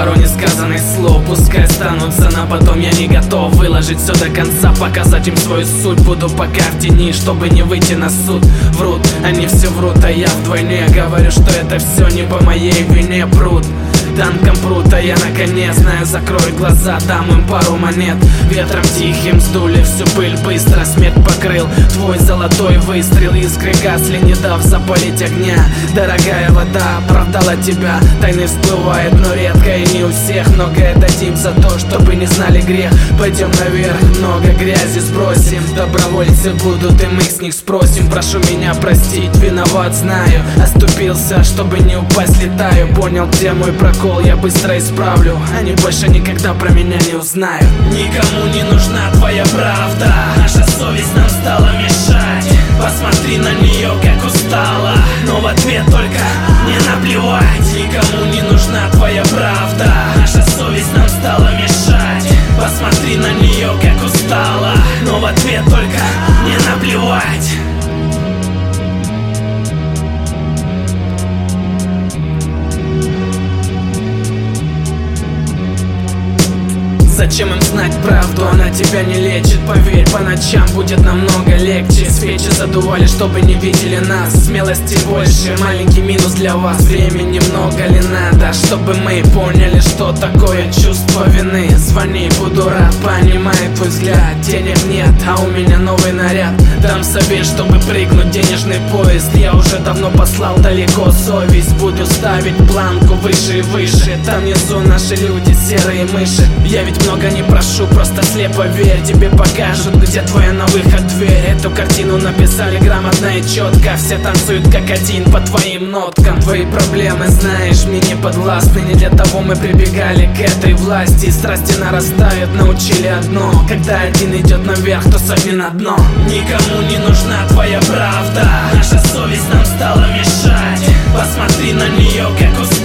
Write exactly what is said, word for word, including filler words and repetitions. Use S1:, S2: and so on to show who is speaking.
S1: пару несказанных слов, пускай останутся на потом. Я не готов выложить все до конца, показать им свою суть. Буду пока в тени, чтобы не выйти на суд. Врут, они все врут, а я вдвойне говорю, что это все не по моей вине. Пруд, танком прут, а я наконец знаю, закрою глаза, дам им пару монет. Ветром тихим сдули всю пыль, быстро смерть покрыл твой золотой выстрел. Искры гасли, не дав запалить огня. Дорогая вода оправдала тебя, тайны всплывают, но редко и не у всех. Многое дадим за то, чтобы не знали грех. Пойдем наверх, много грязи сбросим. Добровольцы будут, и мы с них спросим. Прошу меня простить, виноват, знаю. Оступился, чтобы не упасть, летаю. Понял, где мой прокол, я быстро исправлю. Они больше никогда про меня не узнают. Никому не нужна твоя правда, наша совесть нам стала мешать. Посмотри на нее, как устала, но в ответ только не наплевать. Никому не нужна твоя правда, наша совесть нам стала мешать. Посмотри на нее, как устала, но в ответ только не наплевать. Зачем им знать правду, она тебя не лечит. Поверь, по ночам будет намного легче. Свечи задували, чтобы не видели нас. Смелости больше, маленький минус для вас. Времени много ли надо, чтобы мы поняли, что такое чувство вины? Звони, буду рад, понимаю твой взгляд. Денег нет, а у меня новый наряд. Дам совет, чтобы прыгнуть денежный поезд. Я уже давно послал далеко совесть. Буду ставить планку выше и выше. Там внизу наши люди, серые мыши. Я ведь много не прошу, просто слепо верь. Тебе покажут, где твоя на выход дверь. Эту картину написали грамотно и четко. Все танцуют как один по твоим ноткам. Твои проблемы, знаешь, мне не подвластны. Не для того мы прибегали к этой власти. Страсти нарастают, научили одно: когда один идет наверх, то сотни на дно. Никому не нужна твоя правда, наша совесть нам стала мешать. Посмотри на нее, как устала,